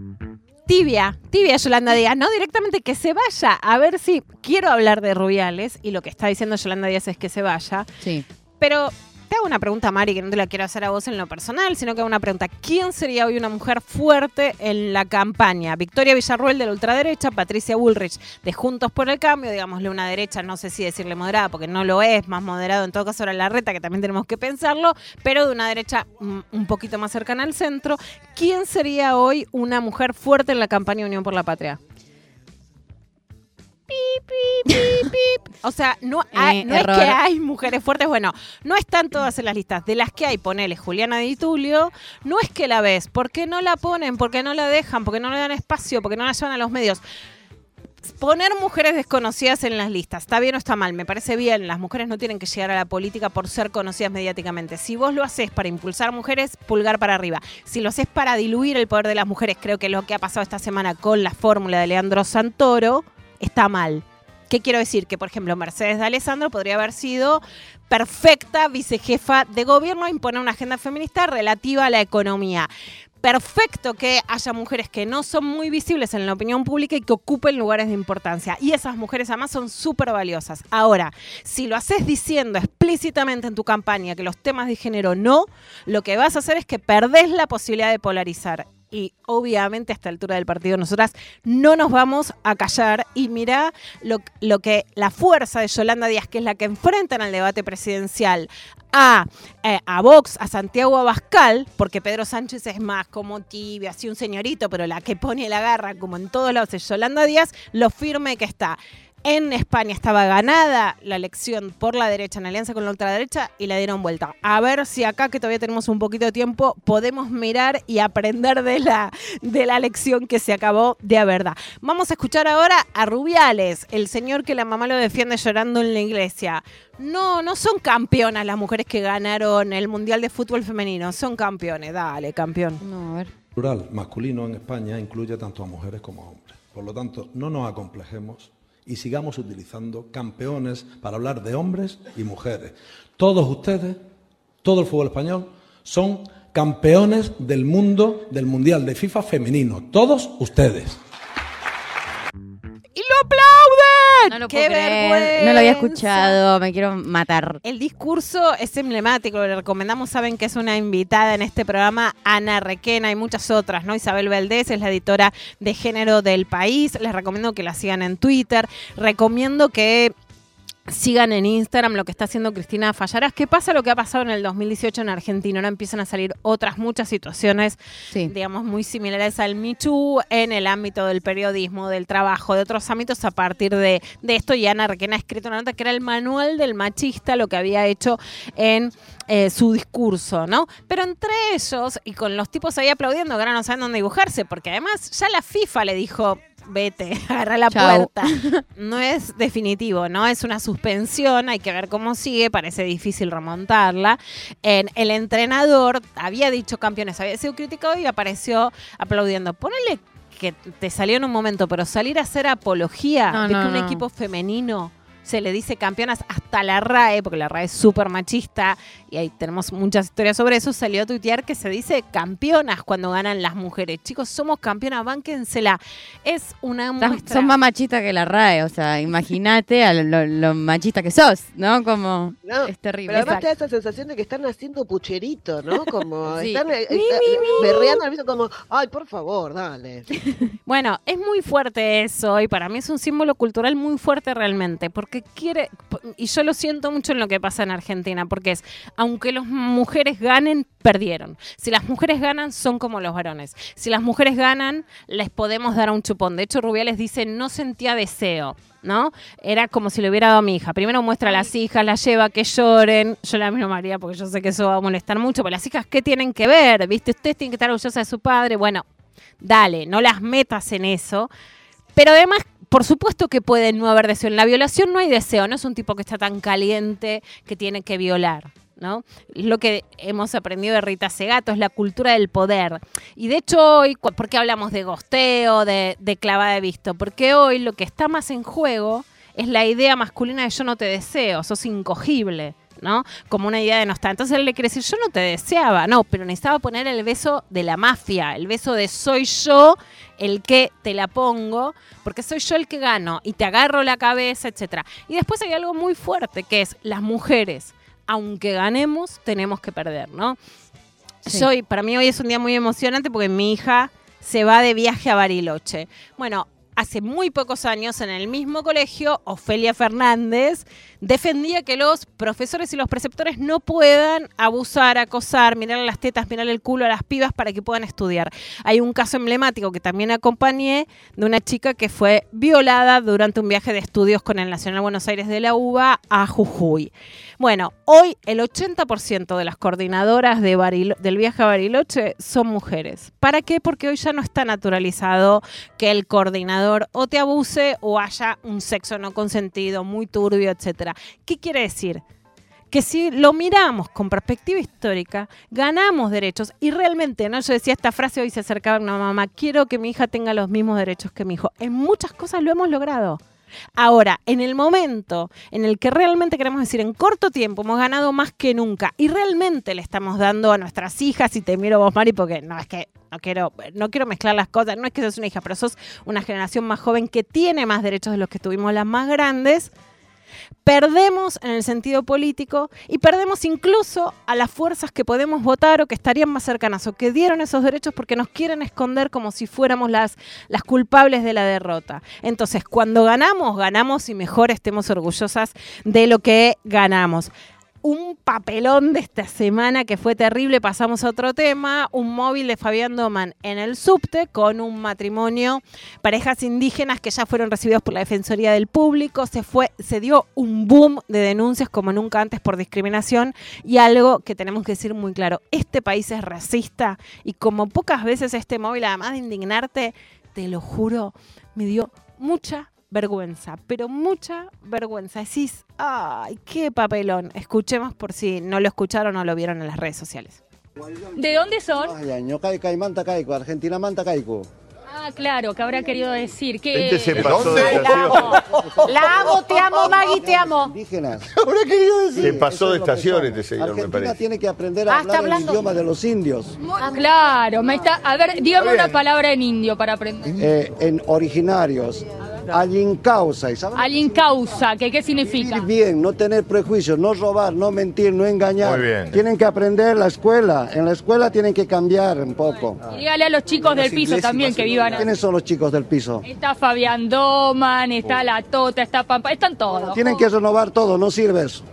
Tibia Yolanda Díaz, no directamente que se vaya. A ver si quiero hablar de Rubiales y lo que está diciendo Yolanda Díaz es que se vaya. Sí. Pero te hago una pregunta, Mari, que no te la quiero hacer a vos en lo personal, sino que hago una pregunta. ¿Quién sería hoy una mujer fuerte en la campaña? Victoria Villarruel de la ultraderecha, Patricia Bullrich de Juntos por el Cambio, digámosle una derecha, no sé si decirle moderada, porque no lo es, más moderado en todo caso era Larreta, que también tenemos que pensarlo, pero de una derecha un poquito más cercana al centro. ¿Quién sería hoy una mujer fuerte en la campaña Unión por la Patria? Pip, pip, pip, pip. O sea, no es que hay mujeres fuertes. Bueno, no están todas en las listas. De las que hay, ponele Juliana Di Tulio, no es que la ves. ¿Por qué no la ponen? ¿Por qué no la dejan? ¿Por qué no le dan espacio? ¿Por qué no la llevan a los medios? Poner mujeres desconocidas en las listas, ¿está bien o está mal? Me parece bien. Las mujeres no tienen que llegar a la política por ser conocidas mediáticamente. Si vos lo haces para impulsar mujeres, pulgar para arriba. Si lo haces para diluir el poder de las mujeres, creo que es lo que ha pasado esta semana con la fórmula de Leandro Santoro, está mal. ¿Qué quiero decir? Que, por ejemplo, Mercedes de Alessandro podría haber sido perfecta vicejefa de gobierno e imponer una agenda feminista relativa a la economía. Perfecto que haya mujeres que no son muy visibles en la opinión pública y que ocupen lugares de importancia. Y esas mujeres además son súper valiosas. Ahora, si lo haces diciendo explícitamente en tu campaña que los temas de género no, lo que vas a hacer es que perdés la posibilidad de polarizar. Y obviamente a esta altura del partido nosotras no nos vamos a callar. Y mirá lo que la fuerza de Yolanda Díaz, que es la que enfrentan al debate presidencial a Vox, a Santiago Abascal, porque Pedro Sánchez es más como tibia, así un señorito, pero la que pone la garra como en todos lados es Yolanda Díaz, lo firme que está. En España estaba ganada la elección por la derecha en alianza con la ultraderecha y la dieron vuelta. A ver si acá, que todavía tenemos un poquito de tiempo, podemos mirar y aprender de la elección que se acabó de verdad. Vamos a escuchar ahora a Rubiales, el señor que la mamá lo defiende llorando en la iglesia. No son campeonas las mujeres que ganaron el Mundial de Fútbol Femenino. Son campeones. Dale, campeón. No, a ver. El plural masculino en España incluye tanto a mujeres como a hombres. Por lo tanto, no nos acomplejemos y sigamos utilizando campeones para hablar de hombres y mujeres. Todos ustedes, todo el fútbol español, son campeones del mundo del Mundial de FIFA femenino. Todos ustedes. ¡Y lo aplauden! No lo ¡Qué puedo creer! vergüenza! No lo había escuchado, me quiero matar. El discurso es emblemático, le recomendamos, saben que es una invitada en este programa, Ana Requena y muchas otras, ¿no? Isabel Valdés es la editora de género del País, les recomiendo que la sigan en Twitter, recomiendo que sigan en Instagram lo que está haciendo Cristina Fallarás. ¿Qué pasa lo que ha pasado en el 2018 en Argentina? Ahora empiezan a salir otras muchas situaciones, digamos, muy similares al Me Too en el ámbito del periodismo, del trabajo, de otros ámbitos a partir de esto. Y Ana Requena ha escrito una nota que era el manual del machista, lo que había hecho en su discurso, ¿no? Pero entre ellos, y con los tipos ahí aplaudiendo, que ahora no saben dónde dibujarse, porque además ya la FIFA le dijo... Vete, agarra la puerta. No es definitivo, ¿no? Es una suspensión, hay que ver cómo sigue, parece difícil remontarla. El entrenador había dicho campeones, había sido criticado y apareció aplaudiendo. Ponele que te salió en un momento, pero salir a hacer apología de que un equipo femenino se le dice campeonas, hasta la RAE, porque la RAE es súper machista y ahí tenemos muchas historias sobre eso, salió a tuitear que se dice campeonas cuando ganan las mujeres. Chicos, somos campeonas, bánquensela. Es una muestra... Son más machistas que la RAE, o sea, imagínate a lo machista que sos, ¿no? Como es terrible. Pero además te da esa sensación de que están haciendo pucherito, ¿no? Como están berreando al mismo como, ay, por favor, dale. Bueno, es muy fuerte eso y para mí es un símbolo cultural muy fuerte realmente, porque quiere, y yo lo siento mucho en lo que pasa en Argentina, porque es, aunque las mujeres ganen, perdieron. Si las mujeres ganan, son como los varones. Si las mujeres ganan, les podemos dar un chupón. De hecho, Rubiales dice, no sentía deseo, ¿no? Era como si le hubiera dado a mi hija. Primero muestra a las hijas, las lleva, que lloren. Yo la mismo María, porque yo sé que eso va a molestar mucho, pero las hijas, ¿qué tienen que ver? ¿Viste? Ustedes tienen que estar orgullosas de su padre. Bueno, dale, no las metas en eso. Pero además, por supuesto que puede no haber deseo. En la violación no hay deseo, no es un tipo que está tan caliente que tiene que violar, ¿no? Es lo que hemos aprendido de Rita Segato, es la cultura del poder. Y de hecho hoy, ¿por qué hablamos de gosteo, de clavada de visto? Porque hoy lo que está más en juego es la idea masculina de yo no te deseo, sos incogible, ¿no? Como una idea de no estar. Entonces él le quiere decir, yo no te deseaba, no, pero necesitaba poner el beso de la mafia, el beso de soy yo el que te la pongo, porque soy yo el que gano y te agarro la cabeza, etcétera. Y después hay algo muy fuerte que es las mujeres, aunque ganemos, tenemos que perder, ¿no? Sí. Para mí hoy es un día muy emocionante porque mi hija se va de viaje a Bariloche. Bueno, hace muy pocos años en el mismo colegio, Ofelia Fernández defendía que los profesores y los preceptores no puedan abusar, acosar, mirar las tetas, mirar el culo a las pibas para que puedan estudiar. Hay un caso emblemático que también acompañé de una chica que fue violada durante un viaje de estudios con el Nacional Buenos Aires de la UBA a Jujuy. Bueno, hoy el 80% de las coordinadoras del viaje a Bariloche son mujeres. ¿Para qué? Porque hoy ya no está naturalizado que el coordinador o te abuse o haya un sexo no consentido, muy turbio, etcétera. ¿Qué quiere decir? Que si lo miramos con perspectiva histórica, ganamos derechos y realmente, ¿no? Yo decía esta frase, hoy se acercaba una mamá, quiero que mi hija tenga los mismos derechos que mi hijo. En muchas cosas lo hemos logrado. Ahora, en el momento en el que realmente queremos decir, en corto tiempo hemos ganado más que nunca y realmente le estamos dando a nuestras hijas, y te miro vos, Mari, porque no es que no quiero mezclar las cosas, no es que sos una hija, pero sos una generación más joven que tiene más derechos de los que tuvimos las más grandes. Perdemos en el sentido político y perdemos incluso a las fuerzas que podemos votar o que estarían más cercanas o que dieron esos derechos porque nos quieren esconder como si fuéramos las culpables de la derrota. Entonces, cuando ganamos y mejor estemos orgullosas de lo que ganamos. Un papelón de esta semana que fue terrible, pasamos a otro tema, un móvil de Fabián Doman en el subte con un matrimonio, parejas indígenas que ya fueron recibidos por la Defensoría del Público, se dio un boom de denuncias como nunca antes por discriminación y algo que tenemos que decir muy claro, este país es racista y como pocas veces este móvil, además de indignarte, te lo juro, me dio mucha vergüenza, pero mucha vergüenza. Decís, ¡ay, qué papelón! Escuchemos por si no lo escucharon o lo vieron en las redes sociales. ¿De dónde son? Argentina, Mantacaico. Ah, claro, que habrá querido decir que... La amo, te amo, Maggie, te amo. Indígenas. Habrá querido decir. Se pasó de estación este señor, Argentina me parece. Tiene que aprender a hablar el idioma de los indios. Claro, a ver, dígame una palabra en indio para aprender. En originarios. Alincausa. ¿Y sabes? Alincausa, ¿qué significa? Vivir bien, no tener prejuicios, no robar, no mentir, no engañar. Muy bien. Tienen que aprender la escuela. En la escuela tienen que cambiar un poco. Y dígale a los chicos del piso también que vivan ahí. ¿Quiénes son los chicos del piso? Está Fabián Doman, está La Tota, está Pampa, están todos. Tienen que renovar todo, no sirve eso.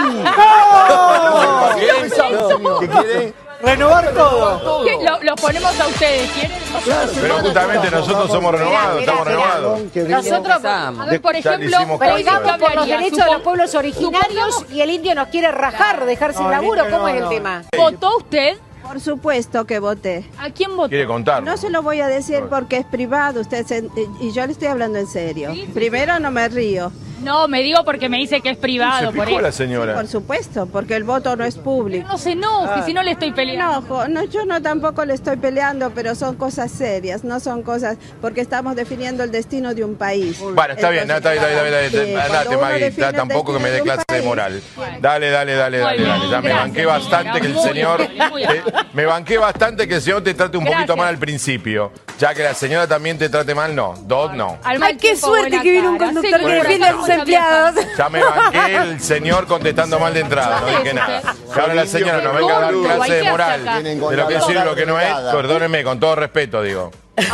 ¿Qué quiere? Renovar todo. Los ponemos a ustedes, ¿quieren? Pero justamente nosotros somos renovados, estamos renovados. Nosotros, a ver, por ejemplo, peleamos por los derechos de los pueblos originarios y el indio nos quiere rajar, dejar sin laburo. ¿Cómo es el tema? ¿Votó usted? Por supuesto que voté. ¿A quién votó? Quiere contar. No se lo voy a decir porque es privado, y yo le estoy hablando en serio. Primero no me río. No, me digo porque me dice que es privado. Se picó la señora. Sí, por supuesto, porque el voto no es público. No se enoje, si no le estoy peleando. No, yo no tampoco le estoy peleando, pero son cosas serias, no son cosas, porque estamos definiendo el destino de un país. Bueno, está bien, está bien. Andate, Magui, tampoco que me dé clase de moral. Dale. Ya me banqué bastante que el señor... Me banqué bastante que el señor te trate un poquito mal al principio. Ya que la señora también te trate mal, no. Dos, no. Ay, qué suerte que vino un conductor que defiende a sus empleados. Ya me banqué el señor contestando mal de entrada, no dije nada. Que ahora la señora nos venga a dar clase de moral de lo que sirve y lo que no es. Perdónenme, con todo respeto, digo.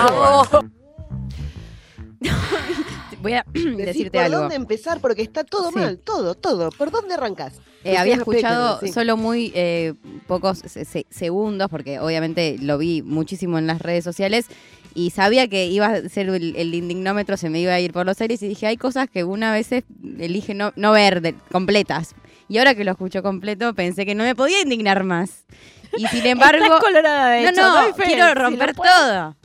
Voy a decirte algo. ¿Por dónde empezar? Porque está todo mal, todo. ¿Por dónde arrancás? Había escuchado solo muy pocos segundos, porque obviamente lo vi muchísimo en las redes sociales y sabía que iba a ser el indignómetro, se me iba a ir por los aires y dije, hay cosas que una vez elige no ver completas. Y ahora que lo escucho completo pensé que no me podía indignar más. Y sin embargo... Estás colorada, de hecho, no, quiero romper todo.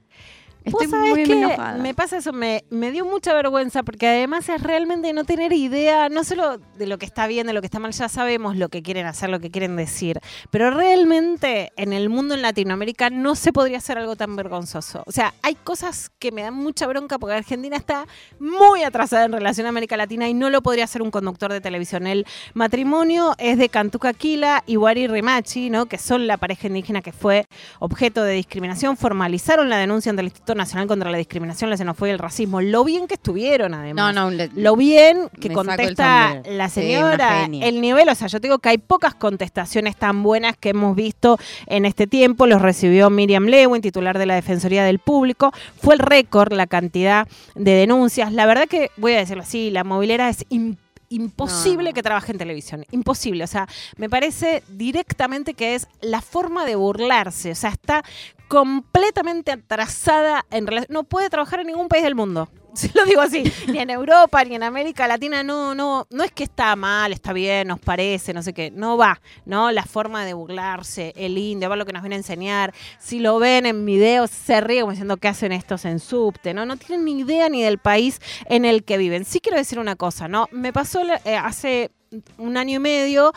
Estoy muy enojada. Me pasa eso, me dio mucha vergüenza porque además es realmente no tener idea, no solo de lo que está bien, de lo que está mal, ya sabemos lo que quieren hacer, lo que quieren decir, pero realmente en el mundo en Latinoamérica no se podría hacer algo tan vergonzoso. O sea, hay cosas que me dan mucha bronca porque Argentina está muy atrasada en relación a América Latina y no lo podría hacer un conductor de televisión. El matrimonio es de Cantuca Quila y Wari Rimachi, ¿no? Que son la pareja indígena que fue objeto de discriminación, formalizaron la denuncia ante el Instituto Nacional contra la Discriminación, la Xenofobia y el Racismo. Lo bien que estuvieron, además. Lo bien que contesta la señora. El nivel, o sea, yo te digo que hay pocas contestaciones tan buenas que hemos visto en este tiempo. Los recibió Miriam Lewin, titular de la Defensoría del Público. Fue el récord la cantidad de denuncias. La verdad que, voy a decirlo así, la movilera es imposible que trabaje en televisión, imposible, o sea, me parece directamente que es la forma de burlarse, o sea, está completamente atrasada en relación, no puede trabajar en ningún país del mundo. Si lo digo así, ni en Europa, ni en América Latina, no es que está mal, está bien, nos parece, no sé qué, no va, ¿no? La forma de burlarse, el indio, va lo que nos viene a enseñar, si lo ven en videos, se ríen como diciendo ¿qué hacen estos en subte? No tienen ni idea ni del país en el que viven. Sí quiero decir una cosa, ¿no? Me pasó hace un año y medio,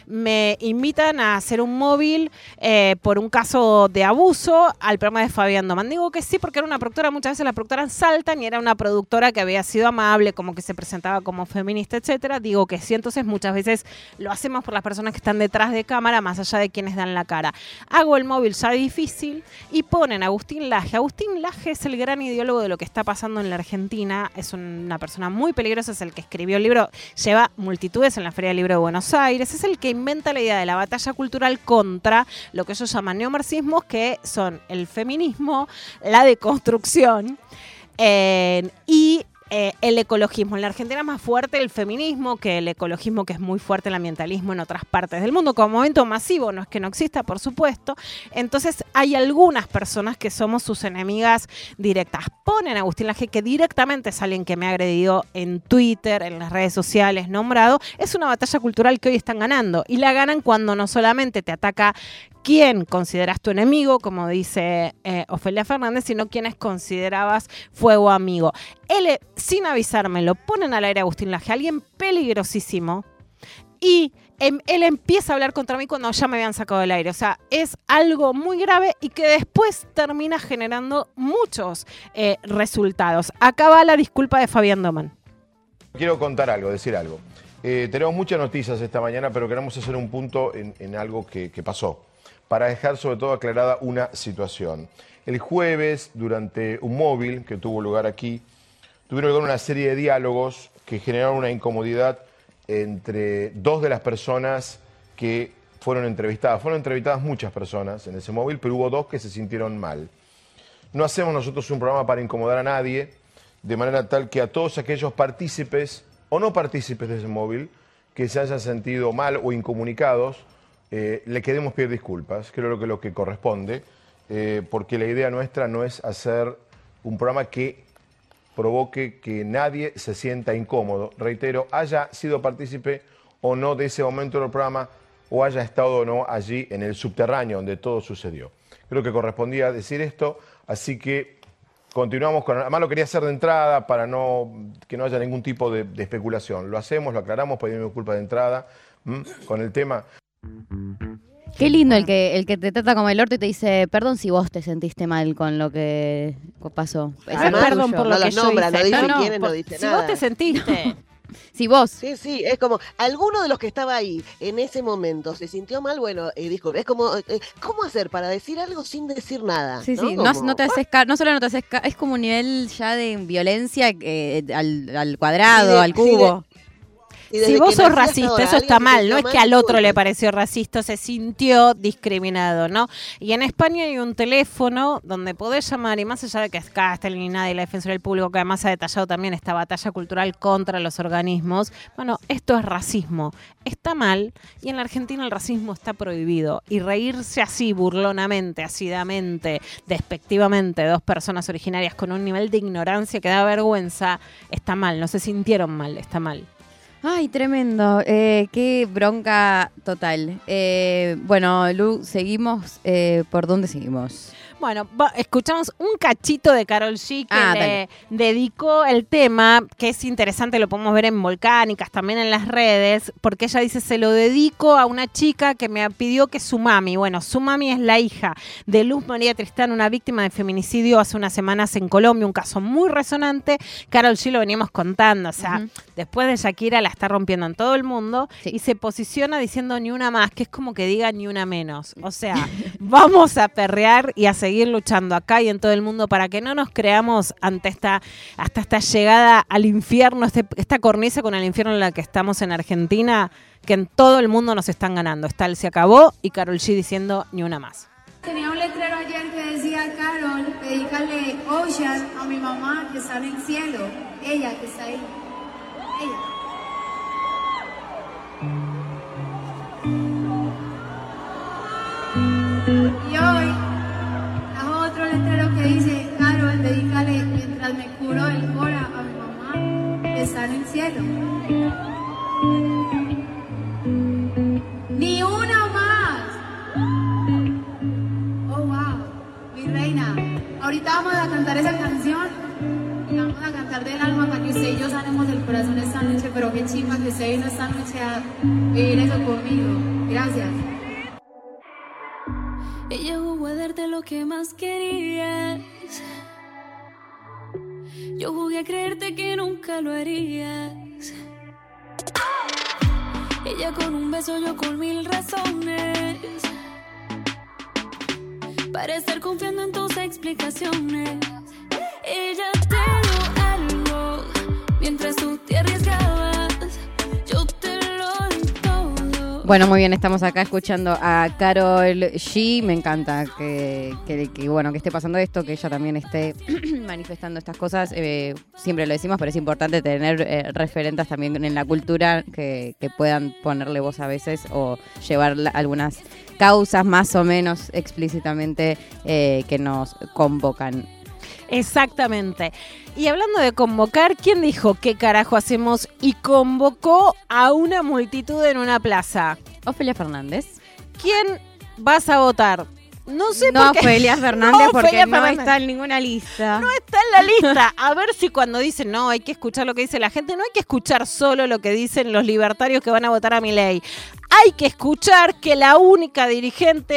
me invitan a hacer un móvil por un caso de abuso al programa de Fabián Doman. Digo que sí porque era una productora, muchas veces las productoras saltan y era una productora que había sido amable, como que se presentaba como feminista, etcétera. Digo que sí, entonces muchas veces lo hacemos por las personas que están detrás de cámara, más allá de quienes dan la cara. Hago el móvil ya difícil y ponen a Agustín Laje. Agustín Laje es el gran ideólogo de lo que está pasando en la Argentina, es una persona muy peligrosa, es el que escribió el libro, lleva multitudes en la Feria del Libro de Buenos Aires, es el que inventa la idea de la batalla cultural contra lo que ellos llaman neomarxismos, que son el feminismo, la deconstrucción y el ecologismo. En la Argentina es más fuerte el feminismo que el ecologismo, que es muy fuerte el ambientalismo en otras partes del mundo, como movimiento masivo, no es que no exista, por supuesto. Entonces hay algunas personas que somos sus enemigas directas. Ponen a Agustín Laje, que directamente es alguien que me ha agredido en Twitter, en las redes sociales, nombrado. Es una batalla cultural que hoy están ganando, y la ganan cuando no solamente te ataca quién consideras tu enemigo, como dice Ofelia Fernández, sino quienes considerabas fuego amigo. Él, sin avisarme, lo ponen al aire a Agustín Laje, alguien peligrosísimo, y él empieza a hablar contra mí cuando ya me habían sacado del aire. O sea, es algo muy grave y que después termina generando muchos resultados. Acá va la disculpa de Fabián Doman. Quiero contar algo, decir algo. Tenemos muchas noticias esta mañana, pero queremos hacer un punto en algo que pasó, para dejar sobre todo aclarada una situación. El jueves, durante un móvil que tuvo lugar aquí, tuvieron lugar una serie de diálogos que generaron una incomodidad entre dos de las personas que fueron entrevistadas. Fueron entrevistadas muchas personas en ese móvil, pero hubo dos que se sintieron mal. No hacemos nosotros un programa para incomodar a nadie, de manera tal que a todos aquellos partícipes o no partícipes de ese móvil que se hayan sentido mal o incomunicados, le queremos pedir disculpas, creo que lo que corresponde, porque la idea nuestra no es hacer un programa que provoque que nadie se sienta incómodo. Reitero, haya sido partícipe o no de ese momento del programa, o haya estado o no allí en el subterráneo donde todo sucedió. Creo que correspondía decir esto, así que continuamos con... Además lo quería hacer de entrada para que no haya ningún tipo de especulación. Lo hacemos, lo aclaramos, pedimos disculpas de entrada con el tema. Qué lindo el que te trata como el orto y te dice, perdón si vos te sentiste mal con lo que pasó. Perdón por lo que yo hice. No dice quiénes, no dice nada. Si vos te sentiste... Si vos. Sí, es como, alguno de los que estaba ahí en ese momento se sintió mal, bueno, disculpe, es como, ¿cómo hacer para decir algo sin decir nada? Sí, ¿no? sí, Como, no te haces no solo no te haces es como un nivel ya de violencia al cuadrado, al cubo. Si vos sos racista, eso está mal, no es que al otro le pareció racista, se sintió discriminado, ¿no? Y en España hay un teléfono donde podés llamar, y más allá de que acá está eliminada y la Defensoría del Público, que además ha detallado también esta batalla cultural contra los organismos, bueno, esto es racismo, está mal, y en la Argentina el racismo está prohibido, y reírse así, burlonamente, acidamente, despectivamente, de dos personas originarias con un nivel de ignorancia que da vergüenza, está mal, no se sintieron mal, está mal. Ay, tremendo. Qué bronca total. Bueno, Lu, seguimos. ¿Por dónde seguimos? Bueno, escuchamos un cachito de Karol G que le dedicó el tema, que es interesante, lo podemos ver en Volcánicas, también en las redes, porque ella dice, se lo dedico a una chica que me pidió que su mami, bueno, su mami es la hija de Luz María Tristán, una víctima de feminicidio hace unas semanas en Colombia, un caso muy resonante. Karol G lo veníamos contando, o sea, después de Shakira la está rompiendo en todo el mundo y se posiciona diciendo ni una más, que es como que diga ni una menos. O sea, vamos a perrear y a seguir luchando acá y en todo el mundo para que no nos creamos ante esta llegada al infierno, esta cornisa con el infierno en la que estamos en Argentina, que en todo el mundo nos están ganando. Está el Se Acabó y Karol G diciendo ni una más. Tenía un letrero ayer que decía, Karol, dedícale Ocean a mi mamá que está en el cielo, ella que está ahí, ella. Y hoy hago otro letrero que dice, Karol, dedícale mientras me curo el cora a mi mamá que está en el cielo. Ni una más. Oh, wow, mi reina. Ahorita vamos a cantar esa canción y vamos a cantar del alma para que usted y yo sanemos del corazón esta noche, pero qué chimba que usted vino esta noche a vivir eso conmigo. Gracias. Ella jugó a darte lo que más querías. Yo jugué a creerte que nunca lo harías. Ella con un beso, yo con 1000 razones para estar confiando en tus explicaciones. Ella te dio algo mientras tú te arriesgabas. Yo te lo di todo. Bueno, muy bien, estamos acá escuchando a Karol G. Me encanta que bueno, que esté pasando esto, que ella también esté manifestando estas cosas. Siempre lo decimos, pero es importante tener referentes también en la cultura que puedan ponerle voz a veces o llevar algunas causas más o menos explícitamente que nos convocan. Exactamente. Y hablando de convocar, ¿quién dijo qué carajo hacemos y convocó a una multitud en una plaza? Ofelia Fernández. ¿Quién vas a votar? No sé no, por qué. Ofelia Fernández, no, porque Ofelia no Fernández. Está en ninguna lista. No está en la lista. A ver si cuando dicen, no, hay que escuchar lo que dice la gente, no hay que escuchar solo lo que dicen los libertarios que van a votar a Milei. Hay que escuchar que la única dirigente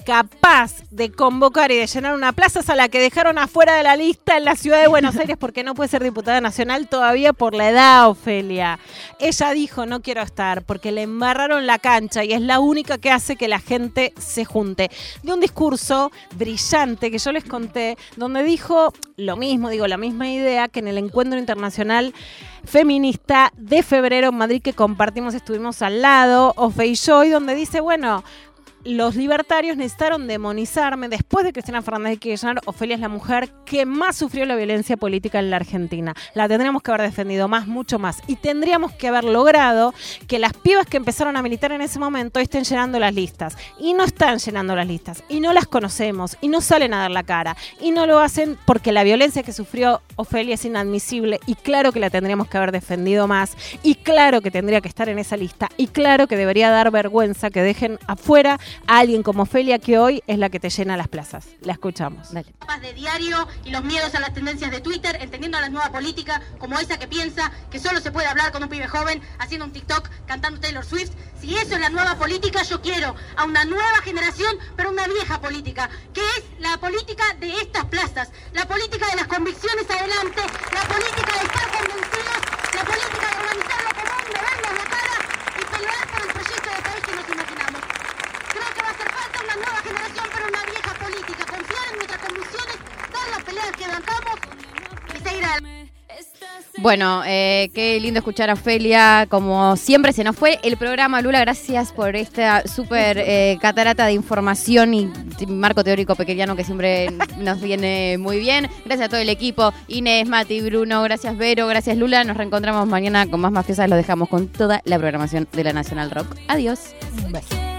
capaz de convocar y de llenar una plaza a la que dejaron afuera de la lista en la ciudad de Buenos Aires porque no puede ser diputada nacional todavía por la edad, Ofelia. Ella dijo, no quiero estar, porque le embarraron la cancha y es la única que hace que la gente se junte. De un discurso brillante que yo les conté, donde dijo lo mismo, la misma idea que en el Encuentro Internacional Feminista de febrero en Madrid que compartimos, estuvimos al lado, Ofe y yo, y donde dice, bueno, los libertarios necesitaron demonizarme. Después de Cristina Fernández de Kirchner, Ofelia es la mujer que más sufrió la violencia política en la Argentina. La tendríamos que haber defendido más, mucho más. Y tendríamos que haber logrado que las pibas que empezaron a militar en ese momento estén llenando las listas. Y no están llenando las listas. Y no las conocemos. Y no salen a dar la cara. Y no lo hacen porque la violencia que sufrió Ofelia es inadmisible. Y claro que la tendríamos que haber defendido más. Y claro que tendría que estar en esa lista. Y claro que debería dar vergüenza que dejen afuera a alguien como Ofelia, que hoy es la que te llena las plazas. La escuchamos. Dale. De diario y los miedos a las tendencias de Twitter, entendiendo a la nueva política como esa que piensa que solo se puede hablar con un pibe joven haciendo un TikTok cantando Taylor Swift. Si eso es la nueva política, yo quiero a una nueva generación, pero una vieja política, que es la política de estas plazas, la política de las convicciones adelante, la política de estar convencidos, la política de organizar lo común, de vernos la cara y pelear por el proyecto de país que nos imaginamos. Creo que va a hacer falta una nueva generación, pero una vieja política. Confiar en nuestras convicciones, dar las peleas que bancamos y seguir adelante. Bueno, qué lindo escuchar a Ofelia. Como siempre se nos fue el programa, Lula. Gracias por esta súper catarata de información y marco teórico pequeñano que siempre nos viene muy bien. Gracias a todo el equipo, Inés, Mati, Bruno, gracias Vero, gracias Lula. Nos reencontramos mañana con más mafiosas. Los dejamos con toda la programación de la Nacional Rock. Adiós. Un beso.